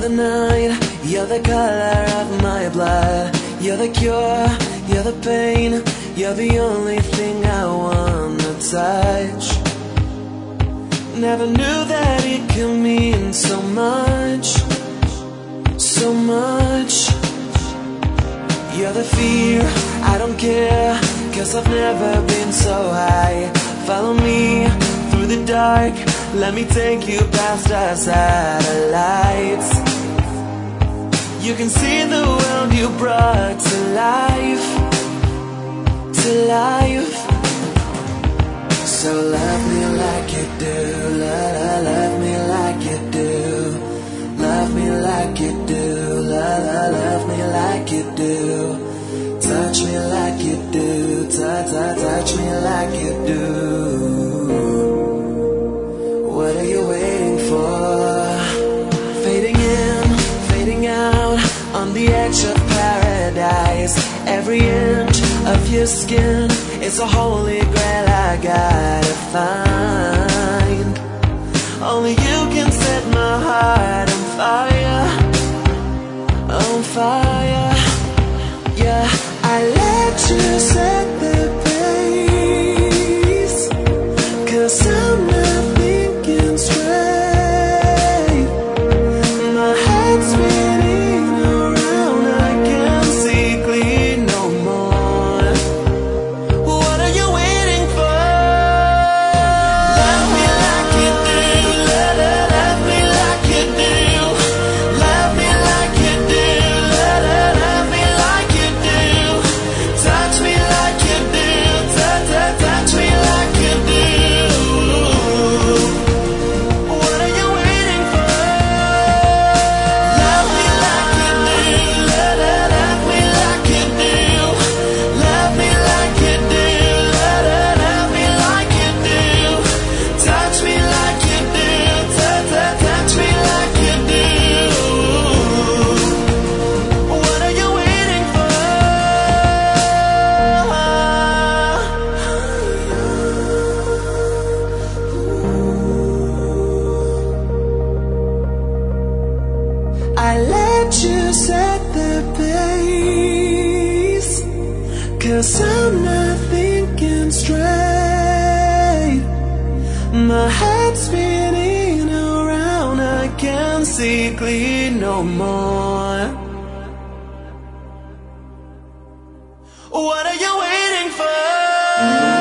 the night, you're the color of my blood. You're the cure, you're the pain. You're the only thing I wanna touch. Never knew that it could mean so much, so much. You're the fear, I don't care, 'cause I've never been so high. Follow me through the dark, let me take you past our satellites. You can see the world you brought to life, to life. So love me like you do, love me like you do. Love me like you do, love me like you do. Touch me like you do, touch me like you do. What are you waiting for? Fading in, fading out, on the edge of paradise. Every inch of your skin is a holy grail I gotta find. Only you can set my heart on fire, on fire. Yeah, I let you set the pace, 'cause I'm not thinking straight. My head's spinning around, I can't see clear no more. What are you waiting for? Love me like you do, love me like you do. Love me like you do, love me like you do. Touch me like you do, touch me like you do. What are you waiting for? Love me like you do, love me like you do. Love me like you do, love me like you do. Touch me like you do, touch me like you do. What are you waiting for? I let you set the pace, 'cause I'm not thinking straight. My head's spinning around, I can't see clear no more. What are you waiting for?